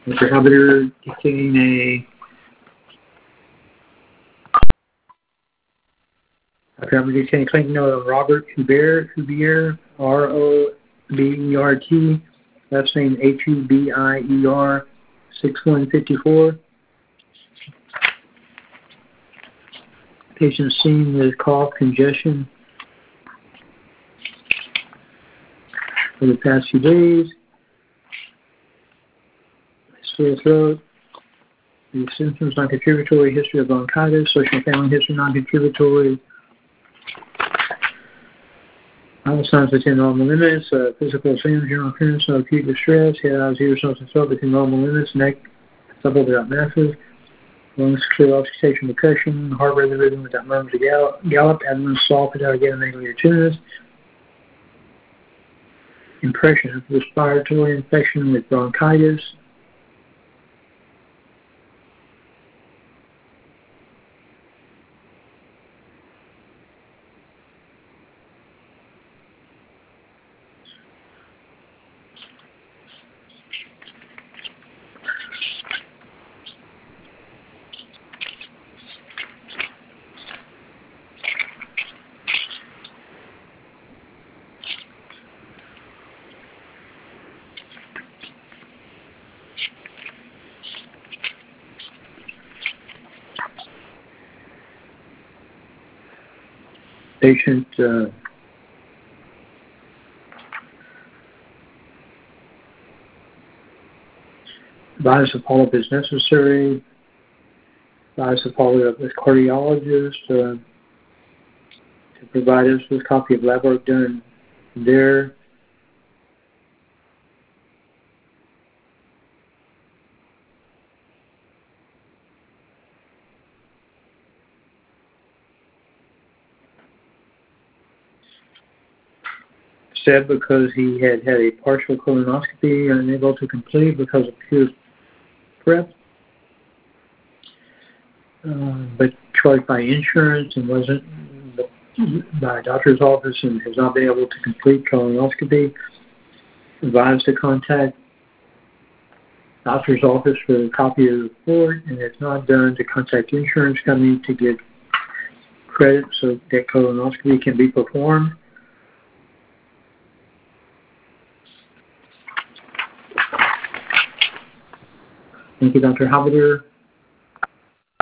Mr. Habiter dictating a claim note of Robert Hubier, R-O-B-E-R-T, last name H-U-B-I-E-R, 6154. Patient seen with cough, congestion for the past few days. Sore throat. The symptoms non-contributory, history of bronchitis, social family history non-contributory. All signs within normal limits, physical exam, general appearance, no acute distress, head, eyes, ears, nose, and throat within normal limits, neck double without massive, lungs clear, auscultation, percussion, heart rate rhythm without murmurs or gallop, abdomen soft without again negative tunes. Impression of respiratory infection with bronchitis. Patient advise a follow-up is necessary. Advise a follow-up with cardiologist to provide us with a copy of lab work done there. Said because he had a partial colonoscopy and unable to complete because of pure prep, but charged by insurance and wasn't by a doctor's office and has not been able to complete colonoscopy. Advised to contact doctor's office for a copy of the report, and if not done, to contact the insurance company to get credit so that colonoscopy can be performed. Thank you, Dr. Habiter.